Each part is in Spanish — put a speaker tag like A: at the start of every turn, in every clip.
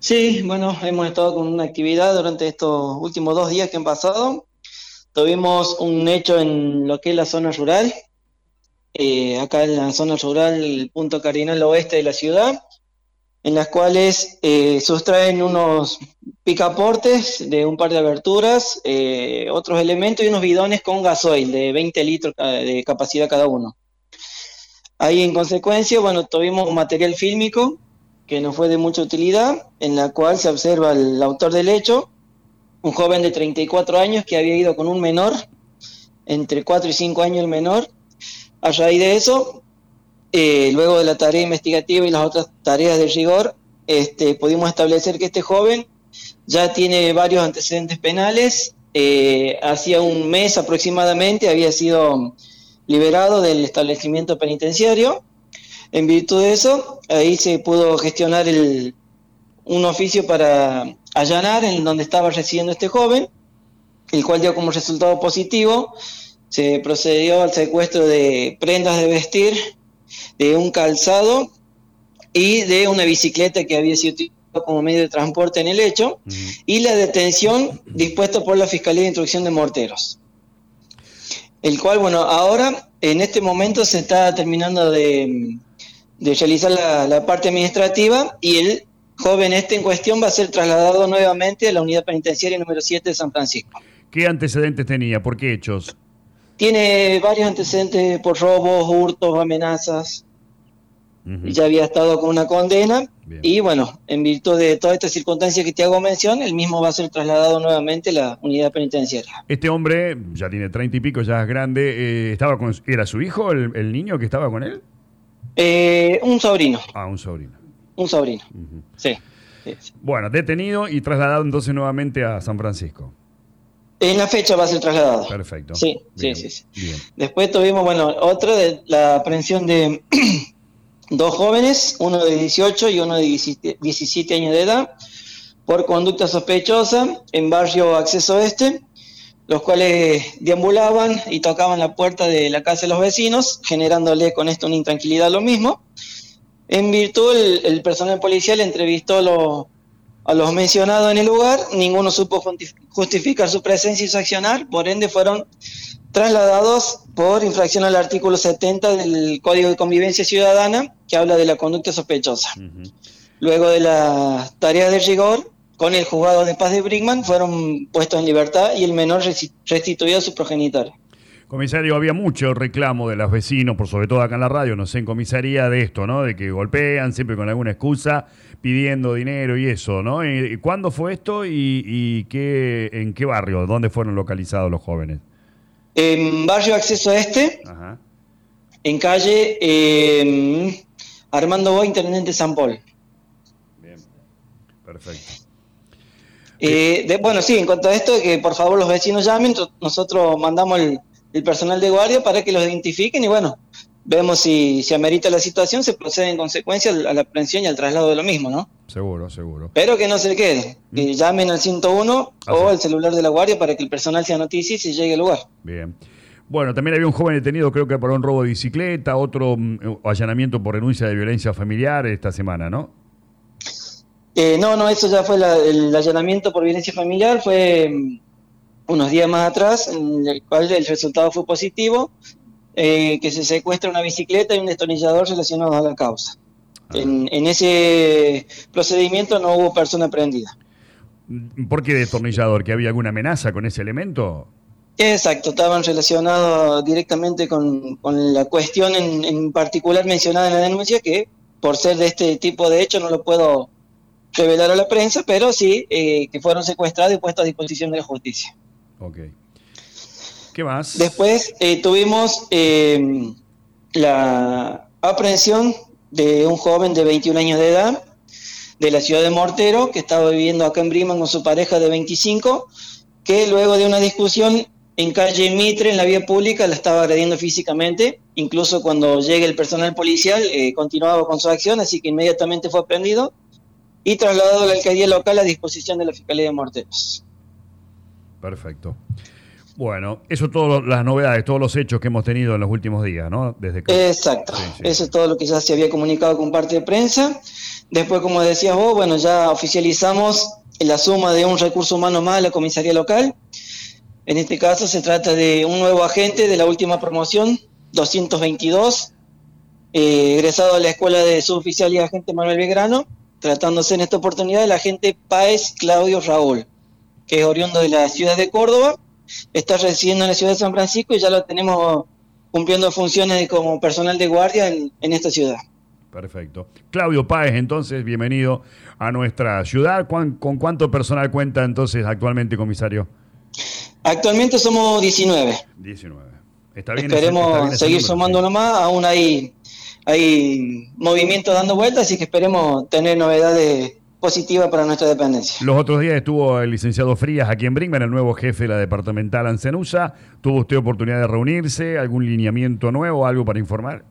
A: Sí, bueno, hemos estado con una actividad durante estos últimos 2 días que han pasado. Tuvimos un hecho en lo que es la zona rural, acá en la zona rural, el punto cardinal oeste de la ciudad, en las cuales sustraen unos picaportes de un par de aberturas, otros elementos y unos bidones con gasoil de 20 litros de capacidad cada uno. Ahí en consecuencia, bueno, tuvimos un material fílmico que nos fue de mucha utilidad, en la cual se observa el autor del hecho, un joven de 34 años que había ido con un menor, entre 4 y 5 años el menor. A raíz de eso, luego de la tarea investigativa y las otras tareas de rigor, pudimos establecer que este joven ya tiene varios antecedentes penales. Hacía un mes aproximadamente había sido liberado del establecimiento penitenciario. En virtud de eso, ahí se pudo gestionar un oficio para allanar en donde estaba residiendo este joven, el cual dio como resultado positivo. Se procedió al secuestro de prendas de vestir, de un calzado y de una bicicleta que había sido utilizada como medio de transporte en el hecho, y la detención dispuesta por la Fiscalía de Instrucción de Morteros. El cual, bueno, ahora, en este momento se está terminando de realizar la parte administrativa, y el joven en cuestión va a ser trasladado nuevamente a la unidad penitenciaria número 7 de San Francisco.
B: ¿Qué antecedentes tenía? ¿Por qué hechos?
A: Tiene varios antecedentes por robos, hurtos, amenazas. Ya había estado con una condena. Bien. Y bueno, en virtud de todas estas circunstancias que te hago mención, el mismo va a ser trasladado nuevamente a la unidad penitenciaria.
B: Este hombre ya tiene 30 y pico, ya es grande. ¿Era su hijo el niño que estaba con él?
A: Un sobrino.
B: Un sobrino.
A: Un sobrino, sí.
B: Bueno, detenido y trasladado entonces nuevamente a San Francisco.
A: En la fecha va a ser trasladado.
B: Perfecto.
A: Sí,
B: bien,
A: sí.
B: Bien.
A: Después tuvimos, otra de la aprehensión de dos jóvenes, uno de 18 y uno de 17 años de edad, por conducta sospechosa en barrio Acceso Este, los cuales deambulaban y tocaban la puerta de la casa de los vecinos, generándole con esto una intranquilidad a lo mismo. En virtud, el personal policial entrevistó a los mencionados en el lugar. Ninguno supo justificar su presencia y su accionar, por ende fueron trasladados por infracción al artículo 70 del Código de Convivencia Ciudadana, que habla de la conducta sospechosa. Luego de las tareas de rigor, con el juzgado de paz de Brinkman, fueron puestos en libertad y el menor restituido a su progenitor.
B: Comisario, había mucho reclamo de los vecinos, por sobre todo acá en la radio, no sé, en comisaría, de esto, ¿no? De que golpean siempre con alguna excusa, pidiendo dinero y eso, ¿no? ¿Cuándo fue esto y en qué barrio? ¿Dónde fueron localizados los jóvenes?
A: En barrio Acceso Este,
B: Ajá.
A: En calle Armando Boy, Intendente San Paul.
B: Bien, perfecto.
A: Bueno, sí, en cuanto a esto, que por favor los vecinos llamen, nosotros mandamos el personal de guardia para que los identifiquen y bueno, vemos si amerita la situación, se procede en consecuencia a la aprehensión y al traslado de lo mismo, ¿no?
B: Seguro.
A: Pero que no se quede, que llamen al 101 o al celular de la guardia para que el personal se noticie y se llegue al lugar.
B: Bien. Bueno, también había un joven detenido, creo que por un robo de bicicleta, otro allanamiento por denuncia de violencia familiar esta semana, ¿no?
A: No, eso ya fue el allanamiento por violencia familiar, fue unos días más atrás, en el cual el resultado fue positivo, que se secuestra una bicicleta y un destornillador relacionados a la causa. En ese procedimiento no hubo persona prendida.
B: ¿Por qué destornillador? ¿Que había alguna amenaza con ese elemento?
A: Exacto, estaban relacionados directamente con la cuestión en particular mencionada en la denuncia, que por ser de este tipo de hecho no lo puedo revelar a la prensa, pero sí que fueron secuestrados y puestos a disposición de la justicia.
B: Ok. ¿Qué más?
A: Después tuvimos la aprehensión de un joven de 21 años de edad de la ciudad de Mortero, que estaba viviendo acá en Brinkman con su pareja de 25, que luego de una discusión en calle Mitre, en la vía pública, la estaba agrediendo físicamente. Incluso cuando llega el personal policial continuaba con su acción, así que inmediatamente fue aprendido y trasladado a la alcaldía local a disposición de la Fiscalía de Morteros.
B: Perfecto. Bueno, eso todas las novedades, todos los hechos que hemos tenido en los últimos días, ¿no?
A: Exacto. Sí. Eso es todo lo que ya se había comunicado con parte de prensa. Después, como decías vos, bueno, ya oficializamos la suma de un recurso humano más a la comisaría local. En este caso se trata de un nuevo agente de la última promoción, 222, egresado de la Escuela de Suboficial y Agente Manuel Belgrano, tratándose en esta oportunidad del agente Páez Claudio Raúl, que es oriundo de la ciudad de Córdoba, está residiendo en la ciudad de San Francisco y ya lo tenemos cumpliendo funciones como personal de guardia en esta ciudad.
B: Perfecto. Claudio Páez, entonces, bienvenido a nuestra ciudad. ¿Con cuánto personal cuenta entonces actualmente, comisario?
A: Actualmente somos 19.
B: 19. Está bien.
A: Esperemos seguir sumando uno más, aún hay movimientos dando vueltas, así que esperemos tener novedades positivas para nuestra dependencia.
B: Los otros días estuvo el licenciado Frías aquí en Brinkman, el nuevo jefe de la departamental Ancenusa. ¿Tuvo usted oportunidad de reunirse? ¿Algún lineamiento nuevo, algo para informar?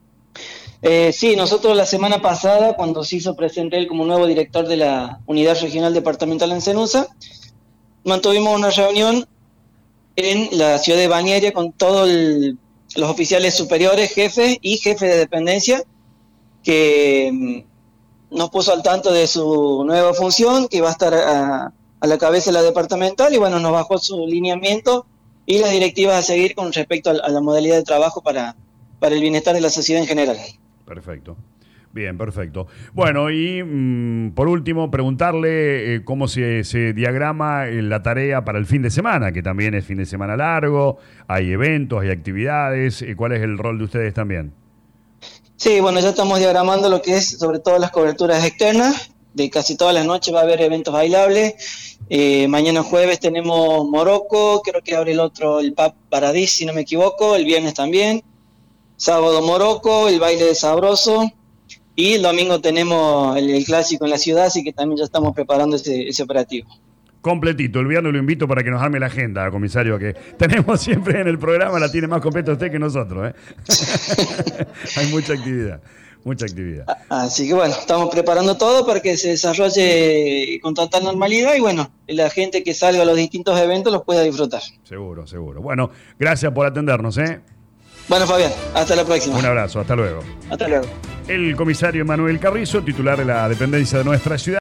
A: Sí, nosotros la semana pasada, cuando se hizo presente él como nuevo director de la Unidad Regional Departamental Ancenusa, mantuvimos una reunión en la ciudad de Bañaria con todos los oficiales superiores, jefes y jefes de dependencia, que nos puso al tanto de su nueva función, que va a estar a la cabeza de la departamental, y bueno, nos bajó su lineamiento y las directivas a seguir con respecto a la modalidad de trabajo para el bienestar de la sociedad en general.
B: Perfecto. Bien, perfecto. Bueno, y por último, preguntarle cómo se diagrama la tarea para el fin de semana, que también es fin de semana largo, hay eventos, hay actividades. ¿Cuál es el rol de ustedes también?
A: Sí, bueno, ya estamos diagramando lo que es sobre todo las coberturas externas. De casi todas las noches va a haber eventos bailables. Mañana jueves tenemos Morocco, creo que abre el Pub Paradis, si no me equivoco, el viernes también. Sábado Morocco, el baile de Sabroso, y el domingo tenemos el clásico en la ciudad, así que también ya estamos preparando ese operativo.
B: Completito, el viernes lo invito para que nos arme la agenda, comisario, que tenemos siempre en el programa, la tiene más completa usted que nosotros, ¿eh? Hay mucha actividad.
A: Así que bueno, estamos preparando todo para que se desarrolle con total normalidad y bueno, la gente que salga a los distintos eventos los pueda disfrutar.
B: Seguro. Bueno, gracias por atendernos, ¿eh?
A: Bueno, Fabián, hasta la próxima.
B: Un abrazo, hasta luego.
A: Hasta luego.
B: El comisario Emanuel Carrizo, titular de la dependencia de nuestra ciudad.